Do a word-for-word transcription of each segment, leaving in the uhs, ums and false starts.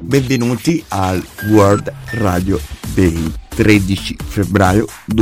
benvenuti al World Radio Day tredici febbraio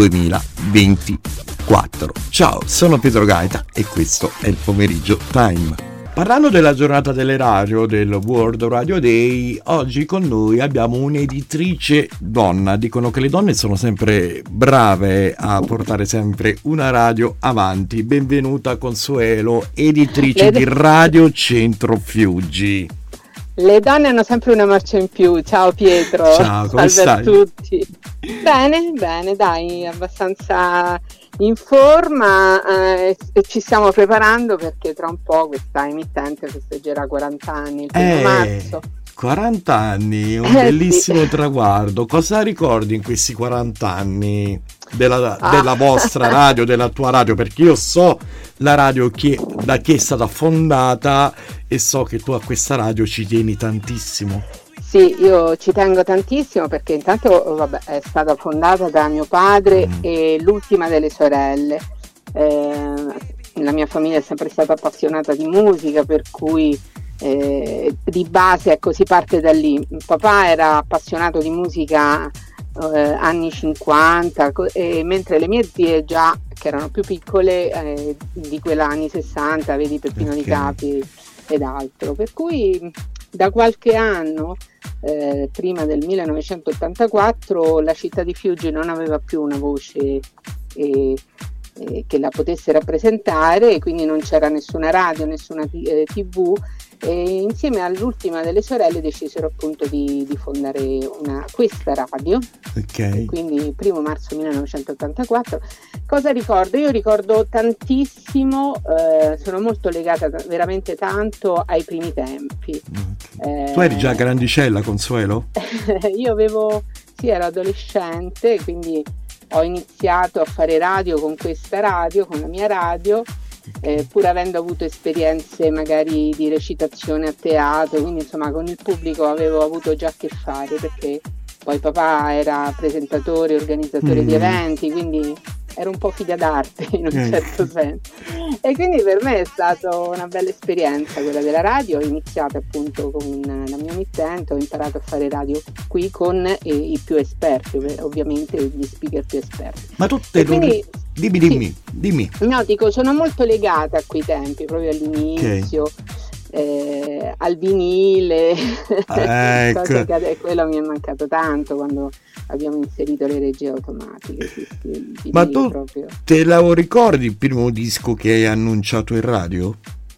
duemilaventiquattro. Ciao, sono Pietro Gaeta e questo è il Pomeriggio Time. Parlando della giornata delle radio, del World Radio Day, oggi con noi abbiamo un'editrice donna. Dicono che le donne sono sempre brave a portare sempre una radio avanti. Benvenuta Consuelo, editrice di Radio Centro Fiuggi. Le donne hanno sempre una marcia in più. Ciao Pietro. Ciao, come Salve stai? a tutti. Bene, bene, dai, abbastanza in forma eh, e ci stiamo preparando perché tra un po' questa emittente festeggerà quaranta anni, il primo Eh, marzo. quaranta anni, un Eh, bellissimo sì. traguardo. Cosa ricordi in questi quaranta anni della, Ah. della vostra radio, della tua radio? Perché io so la radio che, da che è stata fondata e so che tu a questa radio ci tieni tantissimo. Sì, io ci tengo tantissimo perché intanto vabbè, è stata fondata da mio padre Mm. e l'ultima delle sorelle. Eh, la mia famiglia è sempre stata appassionata di musica, per cui eh, di base ecco, si parte da lì. Papà era appassionato di musica eh, anni cinquanta, co- e mentre le mie zie già, che erano più piccole, eh, di quella anni sessanta, vedi Peppino Ok. di Capi ed altro. Per cui da qualche anno, eh, prima del millenovecentottantaquattro, la città di Fiuggi non aveva più una voce eh, eh, che la potesse rappresentare, e quindi non c'era nessuna radio, nessuna t- eh, tv, e insieme all'ultima delle sorelle decisero appunto di, di fondare una, questa radio, Ok. quindi primo marzo millenovecentottantaquattro. Cosa ricordo? Io ricordo tantissimo, eh, sono molto legata t- veramente tanto ai primi tempi. Eh, Tu eri già grandicella, Consuelo? io avevo, sì, ero adolescente, quindi ho iniziato a fare radio con questa radio, con la mia radio, eh, pur avendo avuto esperienze magari di recitazione a teatro, quindi insomma con il pubblico avevo avuto già a che fare, perché poi papà era presentatore, organizzatore Mm. di eventi, quindi ero un po' figlia d'arte in un Eh. certo senso. E quindi per me è stata una bella esperienza quella della radio. Ho iniziato appunto con la mia emittente, ho imparato a fare radio qui con eh, i più esperti, ov- ovviamente gli speaker più esperti. Ma tu te E lo... quindi, Dimmi, dimmi, dimmi. no, dico, sono molto legata a quei tempi, proprio all'inizio, eh, al vinile, Ah, ecco. cose che ade- quello mi è mancato tanto quando abbiamo inserito le regie automatiche. Sì, sì, il Ma vinile tu proprio. te la ricordi il primo disco che hai annunciato in radio?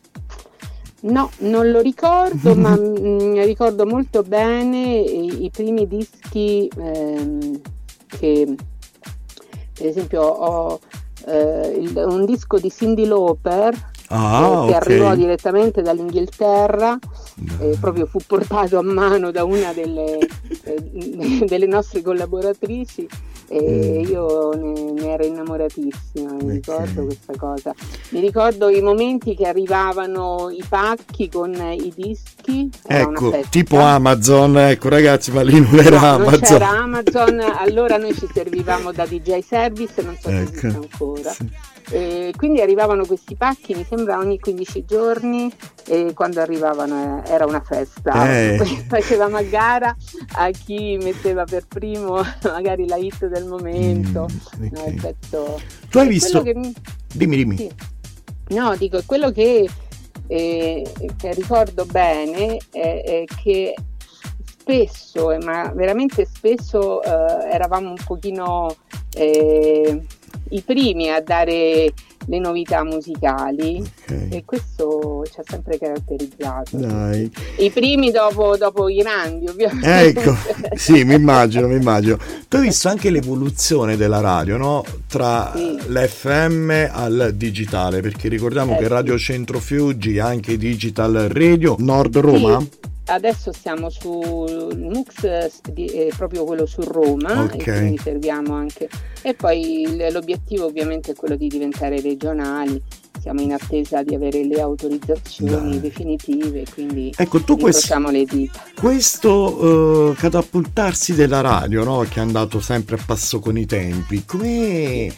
No, non lo ricordo, ma mm, ricordo molto bene i, i primi dischi ehm, che, per esempio, ho eh, il- un disco di Cyndi Lauper Ah, eh, che ok. arrivò direttamente dall'Inghilterra, No. eh, proprio fu portato a mano da una delle, eh, delle nostre collaboratrici, e Mm. io ne, ne ero innamoratissima, mi Ok. ricordo questa cosa. Mi ricordo i momenti che arrivavano i pacchi con i dischi, era una Ecco, festa. tipo Amazon, ecco ragazzi, ma lì non era No, non Amazon. c'era Amazon, allora noi ci servivamo da D J Service, non so se Ecco. esiste ancora. Sì. E quindi arrivavano questi pacchi, mi sembra ogni quindici giorni, e quando arrivavano eh, era una festa. Eh. Poi facevamo a gara a chi metteva per primo magari la hit del momento. Mm, No, ok. il pezzo- Tu hai è visto? quello che mi- Dimmi, dimmi. sì. No, dico, quello che, eh, che ricordo bene è, è che spesso, eh, ma veramente spesso, eh, eravamo un pochino eh, i primi a dare le novità musicali, Ok. e questo ci ha sempre caratterizzato. Dai. I primi dopo, dopo i grandi, ovviamente. Ecco, sì, mi immagino, mi immagino. Tu hai visto anche l'evoluzione della radio, no? Tra Sì. l'F M al digitale, perché ricordiamo Eh, che sì. Radio Centro Fiuggi ha anche Digital Radio Nord Roma. Sì, adesso siamo sul M U X, eh, di- eh, proprio quello su Roma, Ok. e quindi serviamo anche. E poi il- l'obiettivo ovviamente è quello di diventare regionali. Siamo in attesa di avere le autorizzazioni Dai. definitive, quindi Ecco, tu questo, incrociamo le dita. questo eh, catapultarsi della radio, no? Che è andato sempre a passo con i tempi, come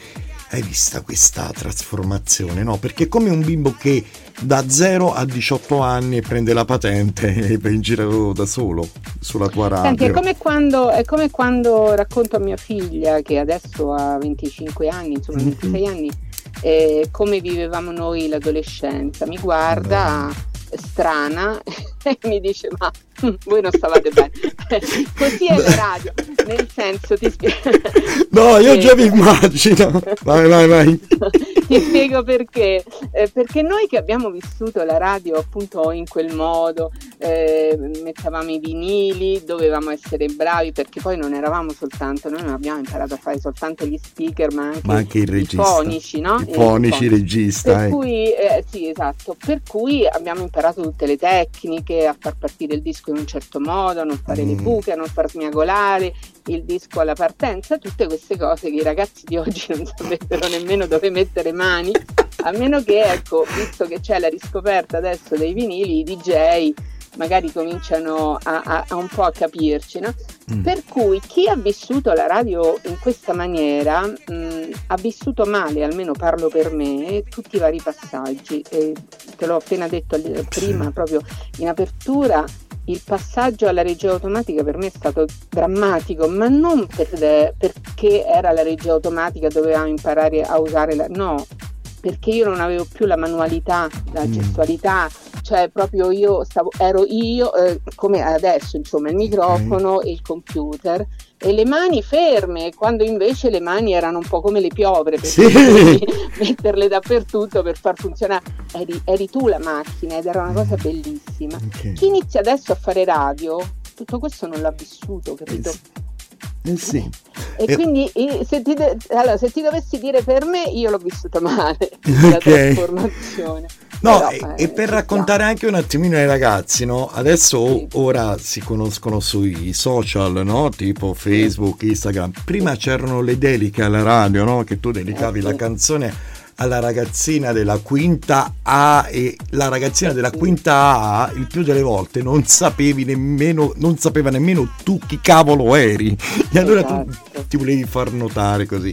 hai vista questa trasformazione, no? Perché è come un bimbo che da zero a diciotto anni prende la patente e va in giro da solo sulla tua radio. Senti, è come quando, è come quando racconto a mia figlia, che adesso ha venticinque anni, insomma mm-hmm. ventisei anni, eh, come vivevamo noi l'adolescenza. Mi guarda Beh. strana e mi dice: ma voi non stavate bene. Così è la radio, nel senso, ti spiego. No, io già mi immagino. Vai, vai, vai. Ti spiego perché. Eh, perché noi che abbiamo vissuto la radio appunto in quel modo, eh, mettevamo i vinili, dovevamo essere bravi, perché poi non eravamo soltanto, noi non abbiamo imparato a fare soltanto gli speaker, ma anche, ma anche il regista, i fonici, no? I fonici, il regista. Per eh. cui, eh, sì, esatto. Per cui abbiamo imparato tutte le tecniche, a far partire il disco in un certo modo, a non fare mm. le buche, a non far smiagolare il disco alla partenza, tutte queste cose che i ragazzi di oggi non saprebbero nemmeno dove mettere mani, a meno che, ecco, visto che c'è la riscoperta adesso dei vinili, i D J magari cominciano a, a, a un po' a capirci, no? Mm. Per cui chi ha vissuto la radio in questa maniera mh, ha vissuto male, almeno parlo per me, tutti i vari passaggi. E te l'ho appena detto prima, sì. proprio in apertura. Il passaggio alla regia automatica per me è stato drammatico, ma non per, perché era la regia automatica, dovevamo imparare a usare la... no, perché io non avevo più la manualità, la mm. gestualità, cioè proprio io stavo, ero io, eh, come adesso, insomma, il microfono okay. e il computer e le mani ferme, quando invece le mani erano un po' come le piovre, perché sì. dovevi metterle dappertutto per far funzionare. Eri, eri tu la macchina ed era una cosa bellissima. Okay. Chi inizia adesso a fare radio, tutto questo non l'ha vissuto, capito? Eh sì. E eh. quindi se ti, de- allora, se ti dovessi dire per me, io l'ho vissuta male, okay. la trasformazione. No, Però, e, eh, e per raccontare anche un attimino ai ragazzi, no? Adesso sì. ora si conoscono sui social, no? Tipo Facebook, Instagram. Prima c'erano le dediche alla radio, no? Che tu dedicavi eh, sì. la canzone alla ragazzina della quinta A e la ragazzina della quinta A il più delle volte non sapevi nemmeno, non sapeva nemmeno tu chi cavolo eri. E allora esatto. tu ti volevi far notare così.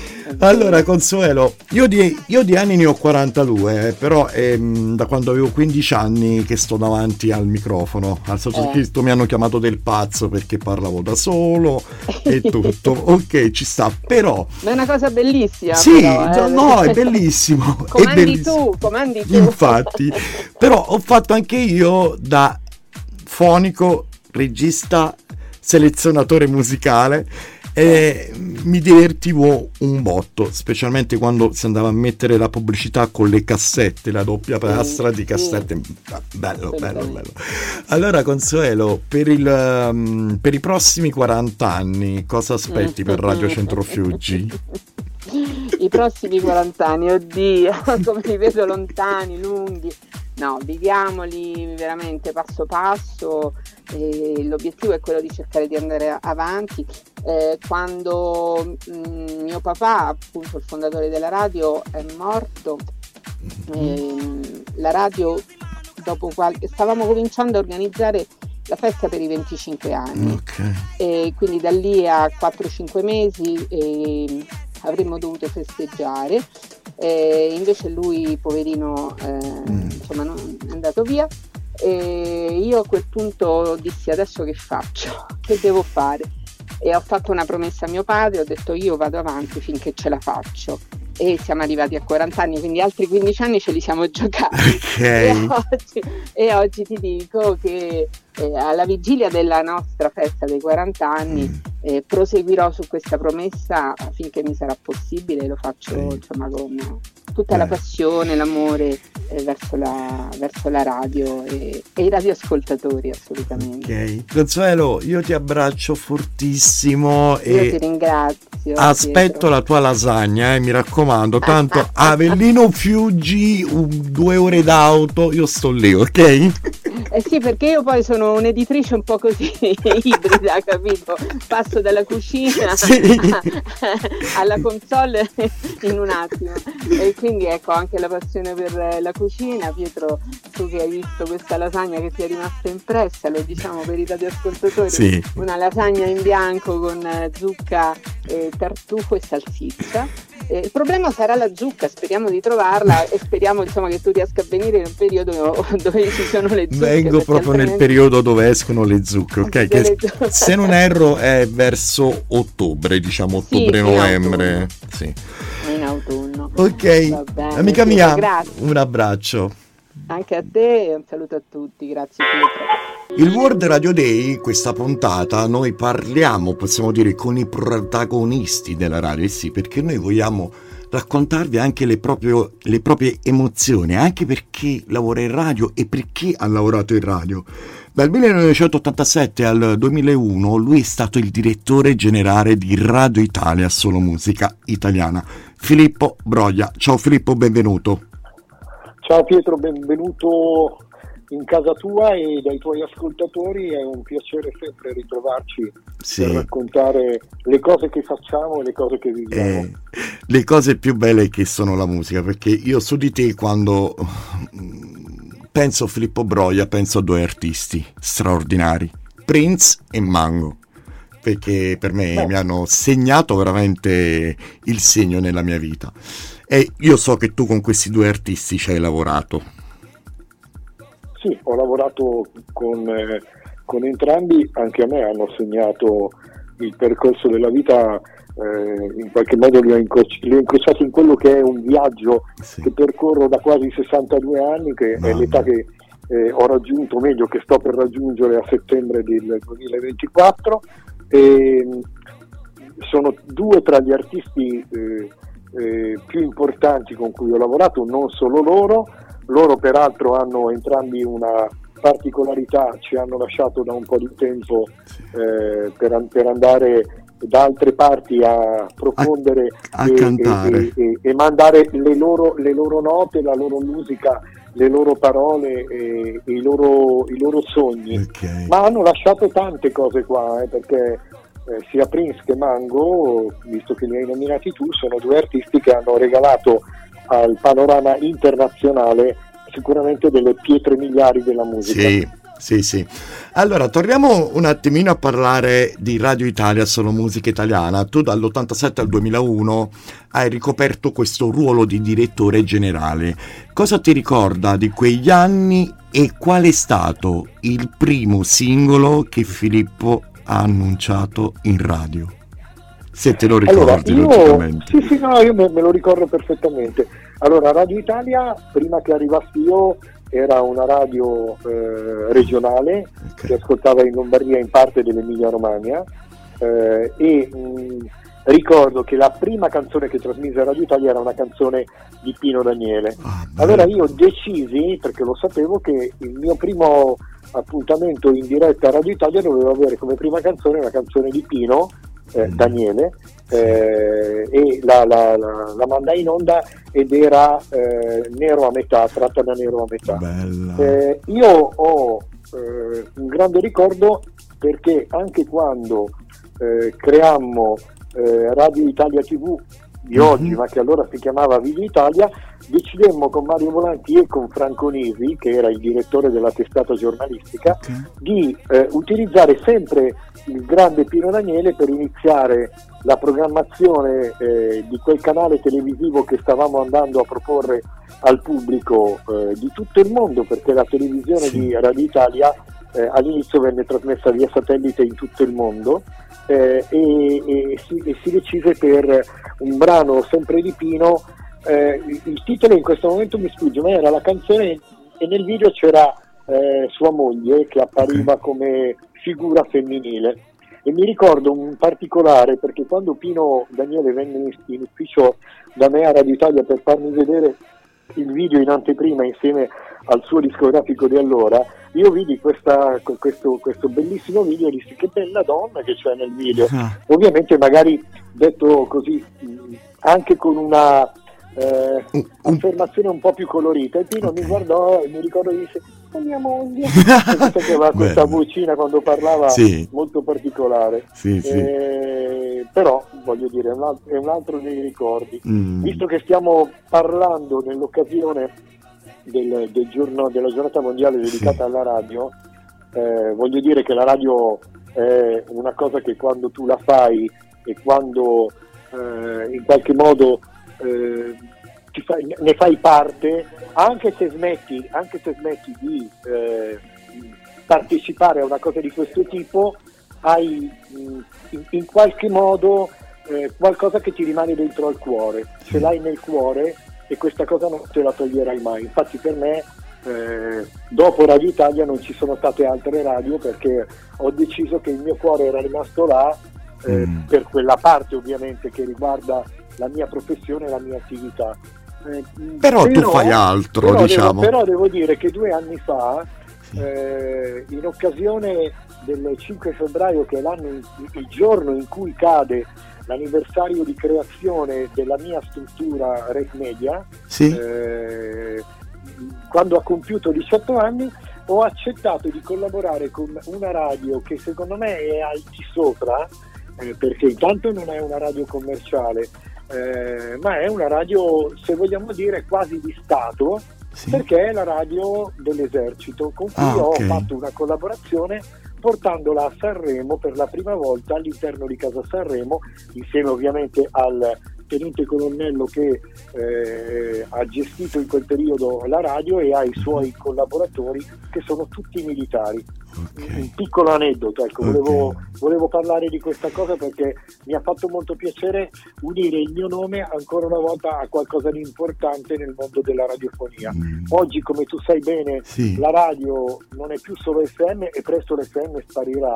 Allora Consuelo, io di, io di anni ne ho quarantadue, eh, però è da quando avevo quindici anni che sto davanti al microfono. Al sottoscritto eh. mi hanno chiamato del pazzo perché parlavo da solo e tutto. Ok, ci sta, però... Ma è una cosa bellissima. Sì, però, eh. no, è bellissimo. Comandi è bellissimo. tu, comandi tu. Infatti, però ho fatto anche io da fonico, regista, selezionatore musicale. E mi divertivo un botto, specialmente quando si andava a mettere la pubblicità con le cassette, la doppia pastra di cassette. Bello, bello, bello. Allora Consuelo, per, il, um, per i prossimi quaranta anni cosa aspetti per Radio Centrofiuggi? I prossimi quaranta anni, oddio, come li vedo lontani, lunghi. No, viviamoli veramente passo passo, e l'obiettivo è quello di cercare di andare avanti. Eh, quando mh, mio papà, appunto il fondatore della radio, è morto, eh, la radio, dopo qualche, stavamo cominciando a organizzare la festa per i venticinque anni, okay. E quindi da lì a quattro cinque mesi eh, avremmo dovuto festeggiare. E invece lui, poverino, eh, mm. insomma, non è andato via, e io a quel punto dissi: adesso che faccio? Che devo fare? E ho fatto una promessa a mio padre, ho detto: io vado avanti finché ce la faccio. E siamo arrivati a quaranta anni, quindi altri quindici anni ce li siamo giocati. Okay. E, oggi, e oggi ti dico che eh, alla vigilia della nostra festa dei quaranta anni mm. eh, proseguirò su questa promessa finché mi sarà possibile, lo faccio okay. insomma con tutta eh. la passione, l'amore eh, verso, la, verso la radio e, e i radioascoltatori, assolutamente. Ok, Consuelo, io ti abbraccio fortissimo io e ti ringrazio. Aspetto Pietro. La tua lasagna, eh, mi raccomando, tanto Avellino Fiuggi, un, due ore d'auto, io sto lì, ok? Eh sì, perché io poi sono un'editrice un po' così ibrida, capito? Passo dalla cucina sì. alla console in un attimo, e quindi ecco anche la passione per la cucina. Pietro, tu che hai visto questa lasagna che ti è rimasta impressa, lo diciamo per i radioascoltatori, sì. Una lasagna in bianco con zucca, eh, tartufo e salsiccia. Eh, il problema sarà la zucca, speriamo di trovarla e speriamo insomma che tu riesca a venire in un periodo dove ci sono le zucche. Vengo proprio altrimenti... nel periodo dove escono le zucche, ok? Che le zucche. Se non erro è verso ottobre, diciamo ottobre-novembre. Sì, in autunno. Ok, bene, amica mia, grazie. Un abbraccio. Anche a te e un saluto a tutti, grazie Pietro. Il World Radio Day, questa puntata, noi parliamo, possiamo dire, con i protagonisti della radio, sì, perché noi vogliamo raccontarvi anche le, proprio, le proprie emozioni, anche per chi lavora in radio e per chi ha lavorato in radio. Dal millenovecentottantasette al duemilauno lui è stato il direttore generale di Radio Italia, solo musica italiana. Filippo Broglia. Ciao Filippo, benvenuto. Ciao Pietro, benvenuto in casa tua e dai tuoi ascoltatori, è un piacere sempre ritrovarci sì. per raccontare le cose che facciamo e le cose che viviamo. Eh, le cose più belle che sono la musica, perché io su di te quando penso a Filippo Broglia penso a due artisti straordinari, Prince e Mango, perché per me Beh. mi hanno segnato veramente il segno nella mia vita. E io so che tu con questi due artisti ci hai lavorato. Sì, ho lavorato con, eh, con entrambi, anche a me hanno segnato il percorso della vita, eh, in qualche modo li ho, incroci- li ho incrociati in quello che è un viaggio sì. che percorro da quasi sessantadue anni, che Mamma. è l'età che eh, ho raggiunto, meglio che sto per raggiungere a settembre del duemilaventiquattro. E sono due tra gli artisti eh, eh, più importanti con cui ho lavorato, non solo loro. Loro peraltro hanno entrambi una particolarità, ci hanno lasciato da un po' di tempo eh, per, per andare da altre parti a profondere a, a e, cantare. E, e, e mandare le loro, le loro note, la loro musica, le loro parole e, e i, loro, i loro sogni. Okay. Ma hanno lasciato tante cose qua, eh, perché eh, sia Prince che Mango, visto che li hai nominati tu, sono due artisti che hanno regalato al panorama internazionale sicuramente delle pietre miliari della musica. Sì, sì, sì. Allora, torniamo un attimino a parlare di Radio Italia, solo musica italiana. Tu dall'ottantasette al duemilauno hai ricoperto questo ruolo di direttore generale. Cosa ti ricorda di quegli anni e qual è stato il primo singolo che Filippo ha annunciato in radio? Se te lo ricordi, allora, io, logicamente. Sì, sì, no, io me, me lo ricordo perfettamente. Allora, Radio Italia, prima che arrivassi io, era una radio eh, regionale, okay. che ascoltava in Lombardia, in parte dell'Emilia Romagna, eh, e mh, ricordo che la prima canzone che trasmise a Radio Italia era una canzone di Pino Daniele. Ah, allora io decisi, perché lo sapevo, che il mio primo appuntamento in diretta a Radio Italia doveva avere come prima canzone una canzone di Pino Eh, Daniele, eh, e la, la, la, la mandai in onda ed era eh, Nero a metà, tratta da Nero a metà. Eh, io ho eh, un grande ricordo perché anche quando eh, creammo eh, Radio Italia tivù di mm-hmm. oggi, ma che allora si chiamava Video Italia, decidemmo con Mario Volanti e con Franco Nisi, che era il direttore della testata giornalistica, okay. di eh, utilizzare sempre il grande Pino Daniele per iniziare la programmazione eh, di quel canale televisivo che stavamo andando a proporre al pubblico eh, di tutto il mondo, perché la televisione sì. di Radio Italia eh, all'inizio venne trasmessa via satellite in tutto il mondo, eh, e, e, si, e si decise per un brano sempre di Pino. Eh, il titolo in questo momento mi sfugge, ma era la canzone e nel video c'era eh, sua moglie che appariva okay. come figura femminile, e mi ricordo un particolare perché quando Pino Daniele venne in ufficio da me a Radio Italia per farmi vedere il video in anteprima insieme al suo discografico di allora, io vidi questa, questo, questo bellissimo video e dissi: che bella donna che c'è nel video. Ah. Ovviamente magari detto così anche con una Eh, affermazione un po' più colorita, e Pino okay. mi guardò e mi ricordo che disse: è mia moglie. Che aveva questa vocina quando parlava sì. molto particolare, sì, sì. Eh, però voglio dire è un altro, è un altro dei ricordi. mm. Visto che stiamo parlando nell'occasione del, del giorno della giornata mondiale dedicata sì. alla radio, eh, voglio dire che la radio è una cosa che quando tu la fai e quando eh, in qualche modo eh, ti fai, ne fai parte, anche se smetti, anche se smetti di eh, partecipare a una cosa di questo tipo, hai mh, in, in qualche modo eh, qualcosa che ti rimane dentro al cuore, ce l'hai nel cuore e questa cosa non te la toglierai mai. Infatti per me eh, dopo Radio Italia non ci sono state altre radio, perché ho deciso che il mio cuore era rimasto là eh, mm. per quella parte ovviamente che riguarda la mia professione e la mia attività. Eh, però, però tu fai altro, però diciamo. Devo, però devo dire che due anni fa, sì. eh, in occasione del cinque febbraio, che è l'anno in, il giorno in cui cade l'anniversario di creazione della mia struttura Rete Media, sì. eh, quando ha compiuto diciotto anni, ho accettato di collaborare con una radio che secondo me è al di sopra, eh, perché intanto non è una radio commerciale, eh, ma è una radio, se vogliamo dire, quasi di Stato, sì. perché è la radio dell'esercito, con cui ah, okay. ho fatto una collaborazione portandola a Sanremo per la prima volta all'interno di Casa Sanremo, insieme ovviamente al tenente colonnello che eh, ha gestito in quel periodo la radio e ai suoi collaboratori che sono tutti militari. Okay. Un piccolo aneddoto, ecco, okay. volevo, volevo parlare di questa cosa perché mi ha fatto molto piacere unire il mio nome ancora una volta a qualcosa di importante nel mondo della radiofonia. Mm. Oggi, come tu sai bene, sì. la radio non è più solo F M e presto l'F M sparirà,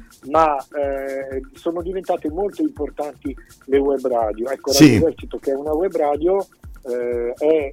ma eh, sono diventate molto importanti le web radio. Ecco, Radio sì. Esercito, che è una web radio, eh, è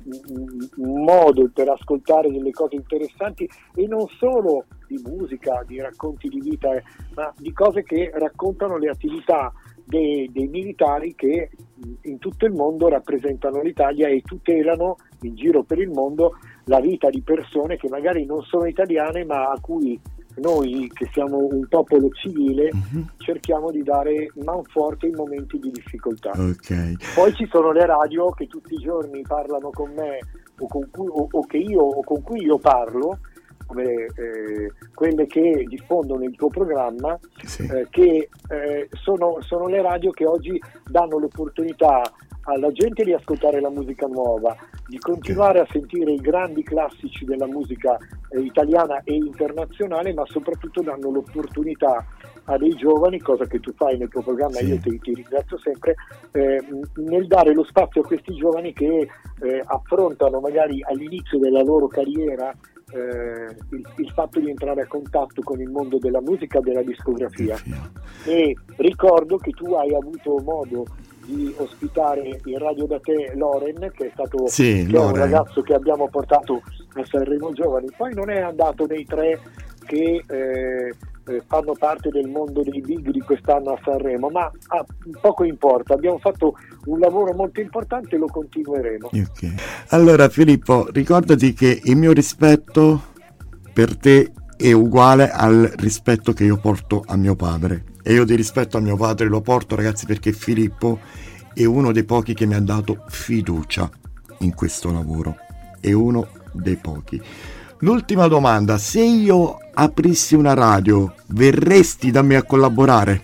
un modo per ascoltare delle cose interessanti, e non solo di musica, di racconti di vita, eh, ma di cose che raccontano le attività dei, dei militari che in tutto il mondo rappresentano l'Italia e tutelano in giro per il mondo la vita di persone che magari non sono italiane, ma a cui noi, che siamo un popolo civile, uh-huh. cerchiamo di dare manforte in momenti di difficoltà. Okay. Poi ci sono le radio che tutti i giorni parlano con me o, con cui, o, o che io o con cui io parlo, come eh, quelle che diffondono il tuo programma, sì. eh, che eh, sono, sono le radio che oggi danno l'opportunità alla gente di ascoltare la musica nuova, di continuare okay. a sentire i grandi classici della musica eh, italiana e internazionale, ma soprattutto danno l'opportunità a dei giovani, cosa che tu fai nel tuo programma, sì. io ti, ti ringrazio sempre, eh, nel dare lo spazio a questi giovani che eh, affrontano magari all'inizio della loro carriera eh, il, il fatto di entrare a contatto con il mondo della musica e della discografia. Sì. E ricordo che tu hai avuto modo di ospitare in radio da te Loren, che è stato sì, che è un ragazzo che abbiamo portato a Sanremo Giovani. Poi non è andato nei tre che eh, eh, fanno parte del mondo dei big di quest'anno a Sanremo, ma ah, poco importa, abbiamo fatto un lavoro molto importante e lo continueremo. Okay. Allora Filippo, ricordati che il mio rispetto per te è uguale al rispetto che io porto a mio padre, e io di rispetto a mio padre lo porto, ragazzi, perché Filippo è uno dei pochi che mi ha dato fiducia in questo lavoro, è uno dei pochi. L'ultima domanda: se io aprissi una radio, verresti da me a collaborare?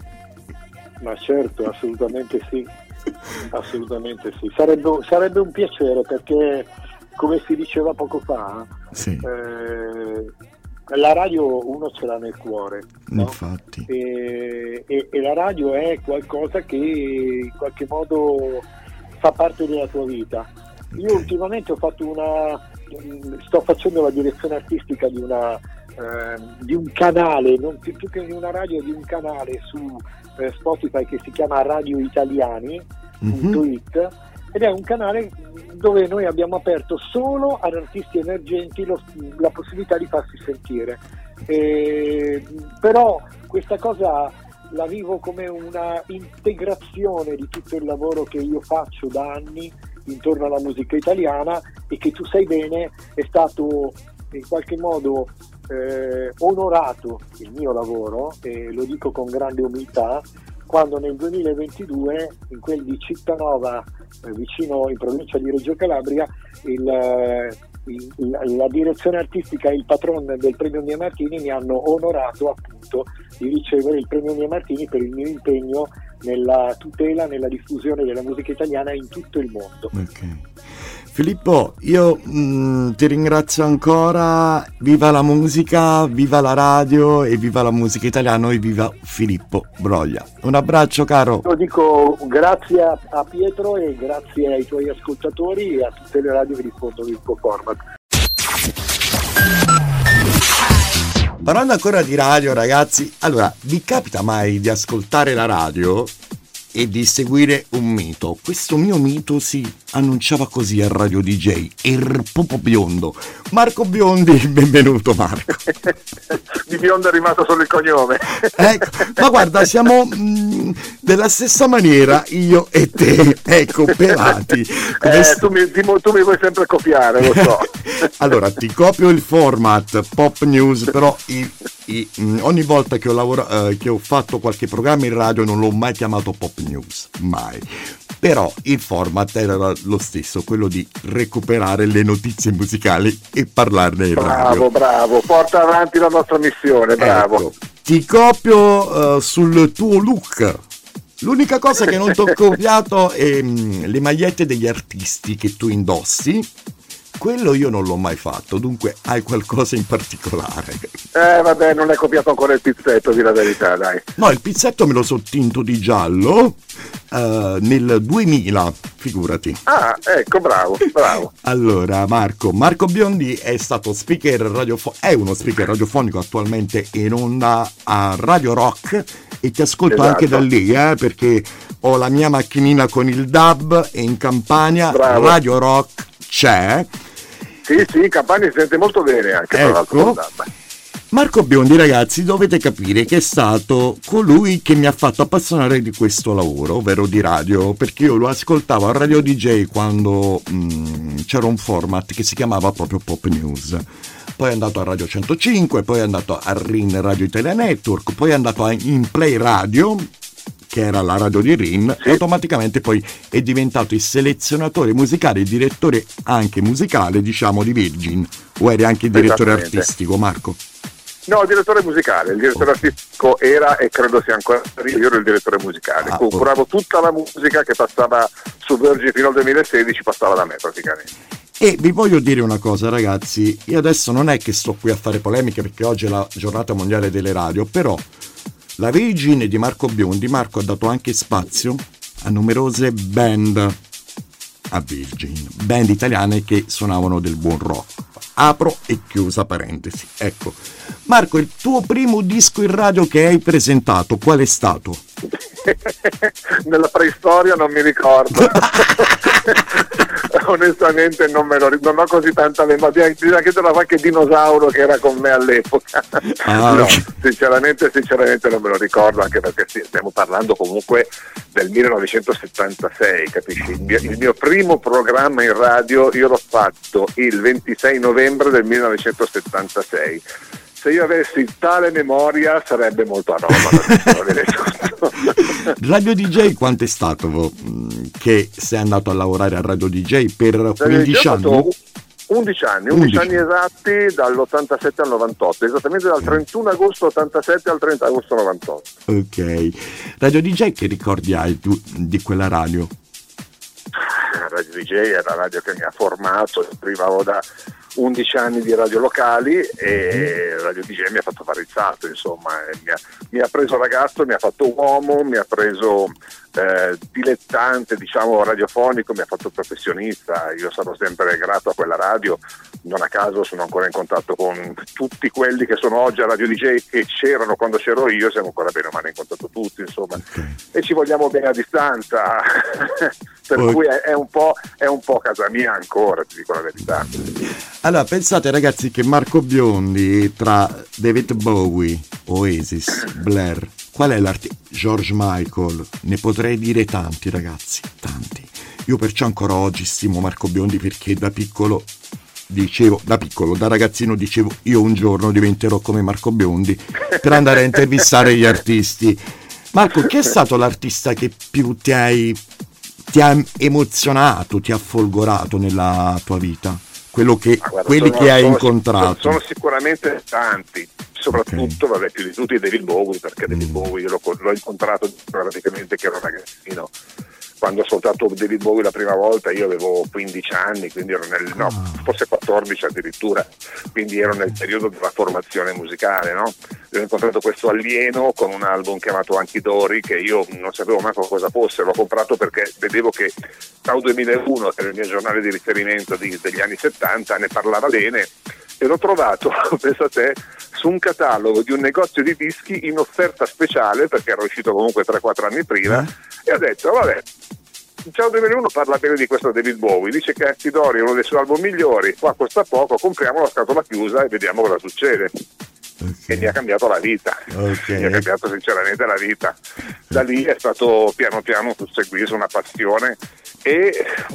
Ma certo, assolutamente sì, assolutamente sì, sarebbe, sarebbe un piacere, perché come si diceva poco fa, sì. eh, la radio uno ce l'ha nel cuore, no? Infatti. E, e, e la radio è qualcosa che in qualche modo fa parte della tua vita. Okay. Io ultimamente ho fatto una sto facendo la direzione artistica di una eh, di un canale, non più, più che di una radio, di un canale su eh, Spotify che si chiama Radio Italiani punto it, mm-hmm. ed è un canale dove noi abbiamo aperto solo ad artisti emergenti lo, la possibilità di farsi sentire. E, però questa cosa la vivo come una integrazione di tutto il lavoro che io faccio da anni intorno alla musica italiana, e che tu sai bene è stato in qualche modo eh, onorato il mio lavoro, e lo dico con grande umiltà, quando nel duemilaventidue in quel di Cittanova, eh, vicino in provincia di Reggio Calabria, il, il, la direzione artistica e il patron del premio Mia Martini mi hanno onorato appunto di ricevere il premio Mia Martini per il mio impegno nella tutela, nella diffusione della musica italiana in tutto il mondo. Okay. Filippo, io mh, ti ringrazio ancora, viva la musica, viva la radio e viva la musica italiana e viva Filippo Broglia. Un abbraccio caro. Io dico grazie a, a Pietro e grazie ai tuoi ascoltatori e a tutte le radio che diffondono il tuo format. Parlando ancora di radio, ragazzi, allora, vi capita mai di ascoltare la radio e di seguire un mito? Questo mio mito si annunciava così a Radio D J, il Popo Biondo. Marco Biondi, benvenuto Marco. Di Biondo è rimasto solo il cognome. Ecco, ma guarda, siamo mh, della stessa maniera io e te, ecco, pelati. Eh, st- tu, mi, ti, tu mi vuoi sempre copiare, lo so. Allora, ti copio il format Pop News, però i, i, mh, ogni volta che ho, lavora, eh, che ho fatto qualche programma in radio non l'ho mai chiamato Pop News, mai. Però il format era lo stesso, quello di recuperare le notizie musicali e parlarne in bravo, radio. Bravo, bravo, porta avanti la nostra missione, bravo. Ecco, ti copio uh, sul tuo look. L'unica cosa che non ti ho copiato è mh, le magliette degli artisti che tu indossi. Quello io non l'ho mai fatto, dunque hai qualcosa in particolare. Eh vabbè, non hai copiato ancora il pizzetto, di la verità, dai. No, il pizzetto me lo so tinto di giallo uh, nel duemila, figurati. Ah, ecco, bravo, bravo. Allora, Marco, Marco Biondi è stato speaker radiofonico, è uno speaker radiofonico attualmente in onda a Radio Rock e ti ascolto esatto. anche da lì, eh, perché ho la mia macchinina con il D A B e in Campania bravo. Radio Rock c'è. Sì, sì, in Campania si sente molto bene anche, ecco. Tra l'altro. Marco Biondi, ragazzi, dovete capire che è stato colui che mi ha fatto appassionare di questo lavoro, ovvero di radio, perché io lo ascoltavo a Radio D J quando mh, c'era un format che si chiamava proprio Pop News. Poi è andato a Radio centocinque, poi è andato a R I N Radio Italia Network, poi è andato a In Play Radio, che era la radio di R I N, sì. E automaticamente poi è diventato il selezionatore musicale, il direttore anche musicale, diciamo, di Virgin. O eri anche il direttore artistico, Marco? No, il direttore musicale, il direttore oh. artistico era e credo sia ancora io, io ero il direttore musicale, ah, curavo oh. tutta la musica che passava su Virgin fino al duemilasedici, passava da me praticamente. E vi voglio dire una cosa, ragazzi, io adesso non è che sto qui a fare polemiche perché oggi è la giornata mondiale delle radio, però la Virgin di Marco Biondi, Marco ha dato anche spazio a numerose band a Virgin, band italiane che suonavano del buon rock. Apro e chiusa parentesi. Ecco, Marco, il tuo primo disco in radio che hai presentato, qual è stato? Nella preistoria non mi ricordo. Onestamente non me lo ricordo, non ho così tanta memoria, bisogna chiedere a qualche dinosauro che era con me all'epoca. Ah, no, okay. sinceramente, sinceramente non me lo ricordo, anche perché sì, stiamo parlando comunque del millenovecentosettantasei, capisci? Il mio, il mio primo programma in radio io l'ho fatto il ventisei novembre del millenovecentosettantasei. Se io avessi tale memoria sarebbe molto anomala. Radio D J quanto è stato che sei andato a lavorare a Radio D J per quindici anni? undici anni, undici anni esatti, dall'ottantasette al novantotto, esattamente dal trentuno agosto ottantasette al trenta agosto novantotto. Ok. Radio D J, che ricordi hai tu di quella radio? Radio D J è la radio che mi ha formato, arrivavo da undici anni di radio locali e Radio D J mi ha fatto fare il salto, insomma, mi ha, mi ha preso ragazzo, mi ha fatto uomo, mi ha preso eh, dilettante, diciamo, radiofonico, mi ha fatto professionista. Io sarò sempre grato a quella radio, non a caso sono ancora in contatto con tutti quelli che sono oggi a Radio D J e c'erano quando c'ero io, siamo ancora bene o male in contatto tutti, insomma, okay. E ci vogliamo bene a distanza. Per okay. cui è, è, un po', è un po' casa mia ancora, ti dico la verità. Allora, pensate ragazzi che Marco Biondi, tra David Bowie, Oasis, Blair, qual è l'artista? George Michael, ne potrei dire tanti ragazzi, tanti. Io perciò ancora oggi stimo Marco Biondi perché da piccolo dicevo, da piccolo, da ragazzino dicevo io un giorno diventerò come Marco Biondi per andare a intervistare gli artisti. Marco, chi è stato l'artista che più ti hai... ti ha emozionato, ti ha folgorato nella tua vita? Quello che, guarda, quelli sono, che hai sono, incontrato? Sono, sono sicuramente tanti, soprattutto, okay. vabbè, più di tutti David Bowie, perché mm. David Bowie io l'ho, l'ho incontrato praticamente che ero ragazzino. Quando ho ascoltato David Bowie la prima volta io avevo quindici anni, quindi ero nel, no, forse quattordici addirittura, quindi ero nel periodo della formazione musicale, no? Ho incontrato questo alieno con un album chiamato Anchidori che io non sapevo mai cosa fosse, l'ho comprato perché vedevo che Tau duemilauno, che era il mio giornale di riferimento di, degli anni settanta, ne parlava bene e l'ho trovato, pensa a te, su un catalogo di un negozio di dischi in offerta speciale, perché era uscito comunque tre quattro anni prima, eh? e ho detto vabbè, Ciao duemilauno parla bene di questo David Bowie, dice che Anchidori è uno dei suoi album migliori, qua costa poco, compriamo la scatola chiusa e vediamo cosa succede. Okay. E mi ha cambiato la vita, okay. mi ha cambiato sinceramente la vita. Da lì è stato piano piano susseguito una passione e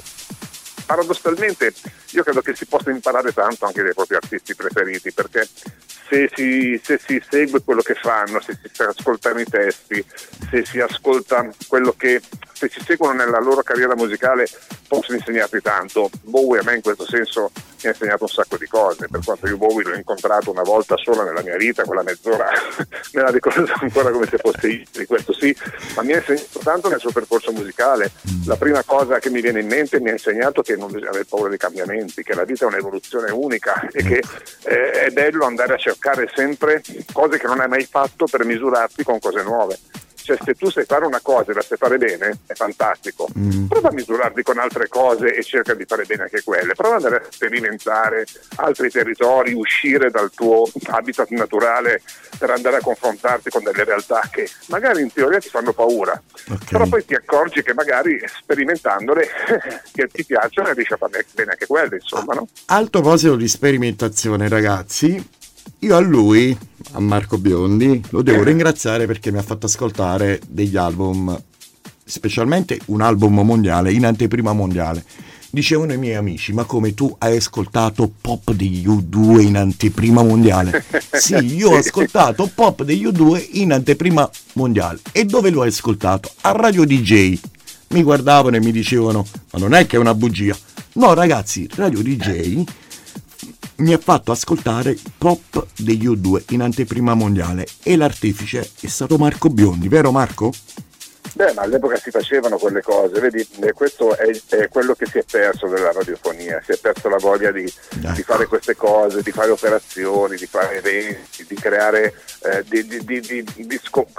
paradossalmente io credo che si possa imparare tanto anche dai propri artisti preferiti, perché se si, se si segue quello che fanno, se si ascoltano i testi, se si ascolta quello che, se si seguono nella loro carriera musicale, possono insegnarti tanto. Bowie a me in questo senso mi ha insegnato un sacco di cose, per quanto io Bowie l'ho incontrato una volta sola nella mia vita, quella mezz'ora me la ricordo ancora come se fosse io, di questo sì, ma mi ha insegnato tanto nel suo percorso musicale. La prima cosa che mi viene in mente, mi ha insegnato che non bisogna avere paura dei cambiamenti, che la vita è un'evoluzione unica e che eh, è bello andare a cercare sempre cose che non hai mai fatto per misurarti con cose nuove. Cioè, se tu sai fare una cosa e la sai fare bene, è fantastico. Mm. Prova a misurarti con altre cose e cerca di fare bene anche quelle. Prova ad andare a sperimentare altri territori, uscire dal tuo habitat naturale per andare a confrontarti con delle realtà che magari in teoria ti fanno paura, okay. però poi ti accorgi che magari sperimentandole che ti piacciono e riesci a fare bene anche quelle, insomma, no? Al proposito di sperimentazione, ragazzi, io a lui, a Marco Biondi, lo devo ringraziare perché mi ha fatto ascoltare degli album, specialmente un album mondiale, in anteprima mondiale. Dicevano i miei amici, ma come, tu hai ascoltato Pop degli U due in anteprima mondiale? Sì, io ho ascoltato Pop degli U due in anteprima mondiale. E dove l'ho ascoltato? A Radio D J. Mi guardavano e mi dicevano, ma non è che è una bugia. No ragazzi, Radio D J mi ha fatto ascoltare Pop degli U due in anteprima mondiale e l'artefice è stato Marco Biondi, vero Marco? Beh, ma all'epoca si facevano quelle cose, vedi, questo è, è quello che si è perso della radiofonia, si è perso la voglia di, di fare queste cose, di fare operazioni, di fare eventi, di creare, eh, di, di, di, di, di scop-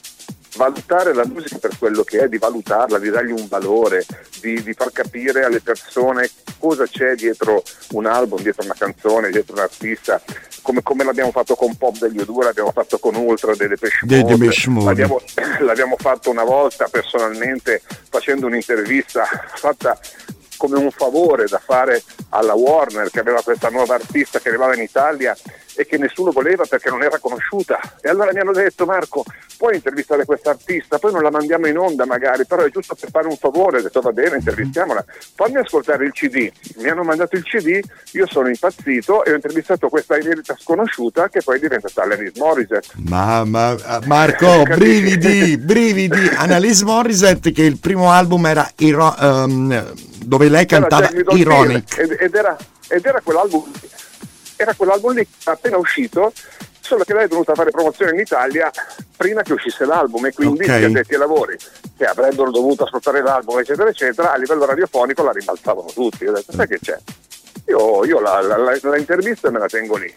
valutare la musica per quello che è, di valutarla, di dargli un valore, di, di far capire alle persone cosa c'è dietro un album, dietro una canzone, dietro un artista, come, come l'abbiamo fatto con Pop degli U due, l'abbiamo fatto con Ultra dei Depeche Mode, l'abbiamo, l'abbiamo fatto una volta personalmente facendo un'intervista fatta come un favore da fare alla Warner, che aveva questa nuova artista che arrivava in Italia e che nessuno voleva perché non era conosciuta, e allora mi hanno detto: Marco, puoi intervistare questa artista, poi non la mandiamo in onda magari, però è giusto per fare un favore. Ho detto va bene, intervistiamola, fammi ascoltare il C D. Mi hanno mandato il C D, io sono impazzito e ho intervistato questa inedita sconosciuta che poi è diventata Alanis Morissette. Ma, ma Marco, brividi, brividi. Alanis Morissette, che il primo album era iro- um, dove lei cantava Ironic, ed, ed, era, ed era quell'album era quell'album lì appena uscito, solo che lei è venuta a fare promozione in Italia prima che uscisse l'album, e quindi okay. gli addetti ai lavori che avrebbero dovuto ascoltare l'album eccetera eccetera, a livello radiofonico la rimbalzavano tutti. Io ho detto: sai che c'è? Io, io la, la, la, la intervista me la tengo lì.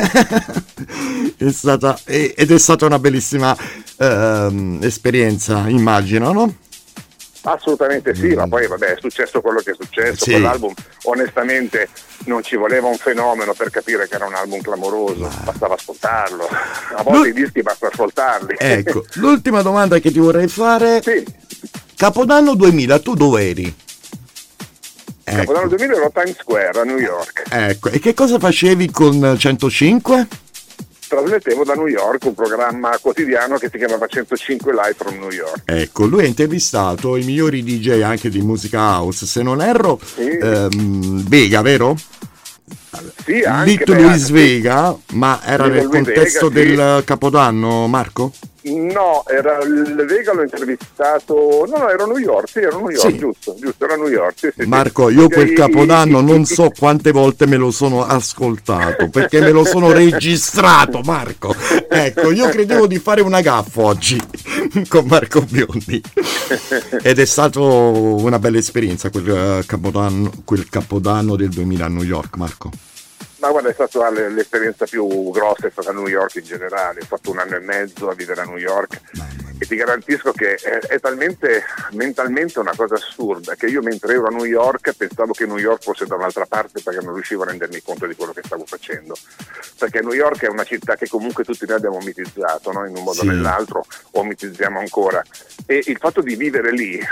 È stata, ed è stata una bellissima uh, esperienza, immagino, no? Assolutamente sì, mm. ma poi vabbè, è successo quello che è successo. Sì. Quell'album onestamente non ci voleva un fenomeno per capire che era un album clamoroso, ma... bastava ascoltarlo. A volte L... i dischi basta ascoltarli. Ecco, l'ultima domanda che ti vorrei fare. Sì. Capodanno duemila, tu dove eri? Capodanno ecco. duemila ero a Times Square a New York. Ecco, e che cosa facevi con centocinque? Trasmettevo da New York un programma quotidiano che si chiamava centocinque Live from New York. Ecco, lui ha intervistato i migliori D J anche di musica house, se non erro, sì. ehm, Vega, vero? Sì, anche Little Luis Vega, ma era Little nel contesto Vega, del sì. Capodanno, Marco? No, era il Vega, l'ho intervistato. No, no, ero a New York, sì, ero a New York, Sì. giusto, giusto, era a New York. Sì, sì, Marco, sì. io Perché quel i- capodanno i- non i- so quante volte me lo sono ascoltato, perché me lo sono registrato, Marco. Ecco, io credevo di fare una gaffa oggi con Marco Biondi. Ed è stato una bella esperienza quel eh, capodanno, quel capodanno del duemila a New York, Marco. Ma guarda, è stata l- l'esperienza più grossa, è stata New York in generale. Ho fatto un anno e mezzo a vivere a New York e ti garantisco che è, è talmente mentalmente una cosa assurda che io mentre ero a New York pensavo che New York fosse da un'altra parte, perché non riuscivo a rendermi conto di quello che stavo facendo. Perché New York è una città che comunque tutti noi abbiamo mitizzato, no? In un modo o Sì. nell'altro, o mitizziamo ancora. E il fatto di vivere lì,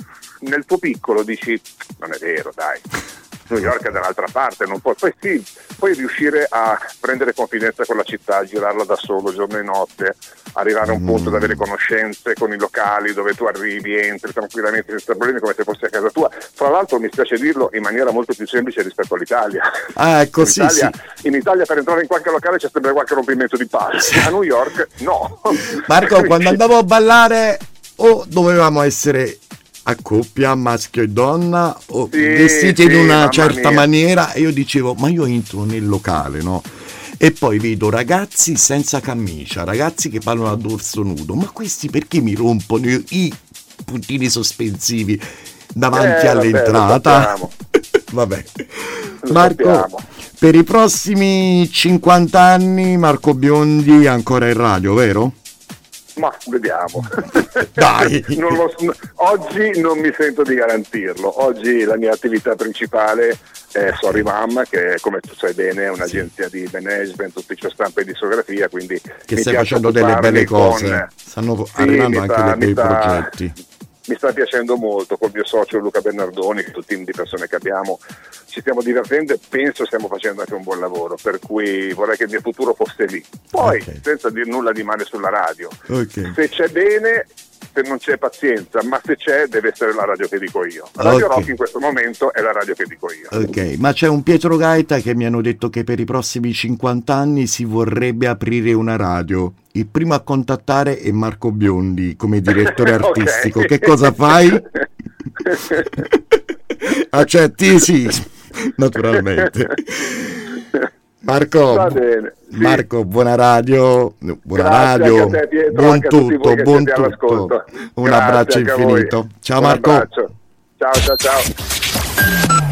nel tuo piccolo, dici, non è vero, dai. New York è dall'altra parte, non puoi. Poi sì, puoi riuscire a prendere confidenza con la città, girarla da solo giorno e notte, arrivare a un punto Mm. da avere conoscenze con i locali dove tu arrivi, entri tranquillamente senza problemi come se fossi a casa tua. Fra l'altro mi spiace dirlo in maniera molto più semplice rispetto all'Italia. Ah, ecco, in, sì, Italia, sì. in Italia per entrare in qualche locale c'è sempre qualche rompimento di palle. A New York no. Marco, quando andavo a ballare o dovevamo essere a coppia, maschio e donna, o Sì, vestiti sì, in una mamma certa mia. maniera, e io dicevo, ma io entro nel locale, no? E poi vedo ragazzi senza camicia, ragazzi che parlano a dorso nudo, ma questi perché mi rompono i, i puntini sospensivi davanti Eh, all'entrata? vabbè, lo sappiamo. Vabbè. Lo Marco, sappiamo. per i prossimi cinquanta anni Marco Biondi ancora in radio, vero? Ma vediamo. Dai. Non lo so. Oggi non mi sento di garantirlo. Oggi la mia attività principale è Sorry Mom, che come tu sai bene è un'agenzia di management, ufficio stampa e discografia, quindi Che mi stai piace facendo delle occuparmi belle cose, con- stanno Sì, arrivando mi anche sta- dei mi bei sta- progetti. Mi sta piacendo molto col mio socio Luca Bernardoni, tutto il team di persone che abbiamo, ci stiamo divertendo e penso stiamo facendo anche un buon lavoro, per cui vorrei che il mio futuro fosse lì. Poi, Ok. senza dire nulla di male sulla radio, Ok. se c'è bene, se non c'è pazienza, ma se c'è deve essere la radio che dico io. Radio Ok. Rock in questo momento è la radio che dico io. Ok, ma c'è un Pietro Gaeta che mi hanno detto che per i prossimi cinquanta anni si vorrebbe aprire una radio. Il primo a contattare è Marco Biondi come direttore Ok. artistico. Che cosa fai? Accetti? Sì, naturalmente. Marco, Va bene, sì. Marco, buona radio, buona Grazie radio, anche a te, Pietro, buon anche a tutti tutto, voi che buon siete tutto. all'ascolto. Un Grazie abbraccio anche a voi. infinito. Ciao Un Marco. abbraccio. Ciao ciao ciao.